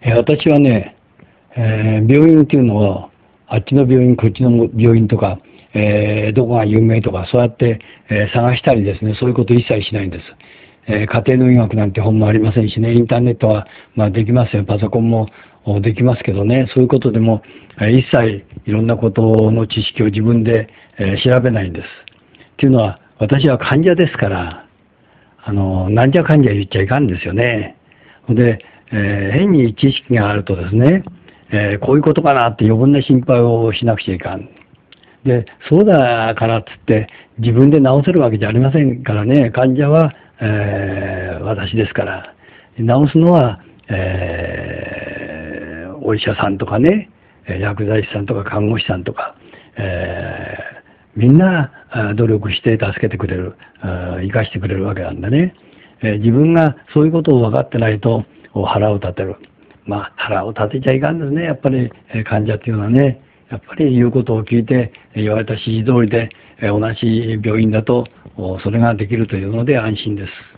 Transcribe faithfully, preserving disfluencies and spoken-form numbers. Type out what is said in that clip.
えー私はね、えー病院っていうのを、あっちの病院、こっちの病院とか、えーどこが有名とか、そうやって、えー探したりですね、そういうこと一切しないんです。えー家庭の医学なんて本もありませんしね、インターネットは、まあ、できますよ。パソコンもおできますけどね、そういうことでも、えー一切いろんなことの知識を自分で、えー調べないんです。っていうのは、私は患者ですから、あの、なんじゃかんじゃ言っちゃいかんですよね。で、えー変に知識があるとですね、えーこういうことかなって余分な心配をしなくちゃいかん。で、そうだからっつって自分で治せるわけじゃありませんからね、患者は、えー私ですから、治すのは、えーお医者さんとかね、薬剤師さんとか看護師さんとか、えーみんなあ努力して助けてくれる、あ生かしてくれるわけなんだね。えー自分がそういうことを分かってないと腹を立てる。まあ腹を立てちゃいかんですね。やっぱり、えー患者っていうのはね、やっぱり言うことを聞いて言われた指示通りで、えー同じ病院だとおそれができるというので安心です。